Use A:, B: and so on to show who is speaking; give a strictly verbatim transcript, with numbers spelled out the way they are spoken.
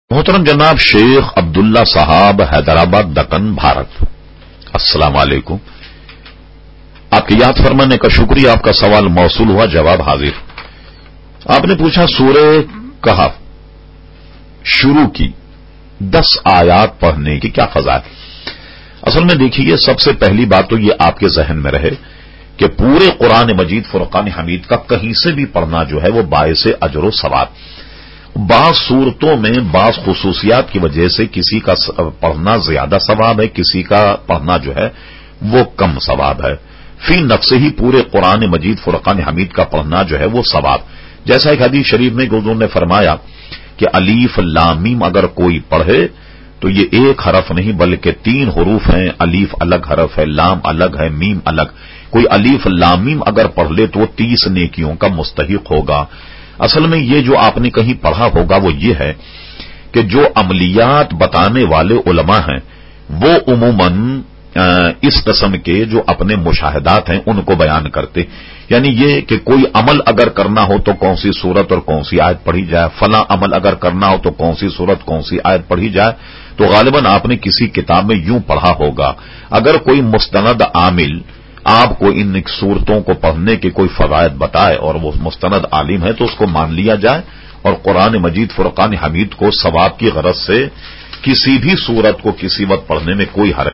A: محترم جناب شیخ عبداللہ صاحب حیدرآباد دکن بھارت، السلام علیکم۔ آپ کی یاد فرمانے کا شکریہ، آپ کا سوال موصول ہوا، جواب حاضر۔ آپ نے پوچھا سورہ کہف شروع کی دس آیات پڑھنے کی کیا فضا ہے؟ اصل میں دیکھیے، سب سے پہلی بات تو یہ آپ کے ذہن میں رہے کہ پورے قرآن مجید فرقان حمید کا کہیں سے بھی پڑھنا جو ہے وہ باعث اجر و ثواب۔ بعض صورتوں میں بعض خصوصیات کی وجہ سے کسی کا پڑھنا زیادہ ثواب ہے، کسی کا پڑھنا جو ہے وہ کم ثواب ہے۔ فی نفس ہی پورے قرآن مجید فرقان حمید کا پڑھنا جو ہے وہ ثواب، جیسا ایک حدیث شریف میں حضور نے فرمایا کہ الف لام میم اگر کوئی پڑھے تو یہ ایک حرف نہیں بلکہ تین حروف ہیں، الف الگ حرف ہے، لام الگ ہے، میم الگ۔ کوئی الف لام میم اگر پڑھ لے تو وہ تیس نیکیوں کا مستحق ہوگا۔ اصل میں یہ جو آپ نے کہیں پڑھا ہوگا وہ یہ ہے کہ جو عملیات بتانے والے علماء ہیں وہ عموماً اس قسم کے جو اپنے مشاہدات ہیں ان کو بیان کرتے، یعنی یہ کہ کوئی عمل اگر کرنا ہو تو کون سی سورت اور کون سی آیت پڑھی جائے، فلاں عمل اگر کرنا ہو تو کون سی سورت کون سی آیت پڑھی جائے، تو غالباً آپ نے کسی کتاب میں یوں پڑھا ہوگا۔ اگر کوئی مستند عامل آپ کو ان صورتوں کو پڑھنے کے کوئی فوائد بتائے اور وہ مستند عالم ہے تو اس کو مان لیا جائے، اور قرآن مجید فرقان حمید کو ثواب کی غرض سے کسی بھی صورت کو کسی وقت پڑھنے میں کوئی حرج